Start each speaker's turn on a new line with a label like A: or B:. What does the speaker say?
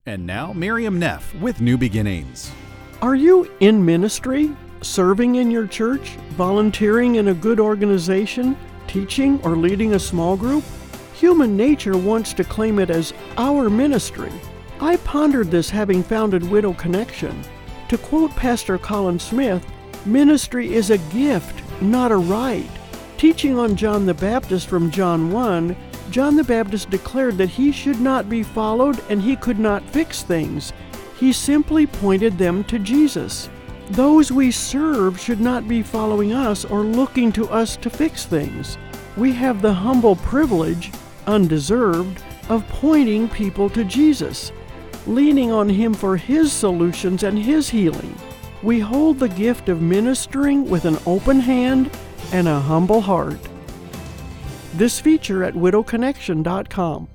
A: And now, Miriam Neff with New Beginnings.
B: Are you in ministry, serving in your church, volunteering in a good organization, teaching or leading a small group? Human nature wants to claim it as our ministry. I pondered this having founded Widow Connection. To quote Pastor Colin Smith, ministry is a gift, not a right. Teaching on John the Baptist from John 1, John the Baptist declared that he should not be followed and he could not fix things. He simply pointed them to Jesus. Those we serve should not be following us or looking to us to fix things. We have the humble privilege, undeserved, of pointing people to Jesus, leaning on Him for His solutions and His healing. We hold the gift of ministering with an open hand and a humble heart. This feature at widowconnection.com.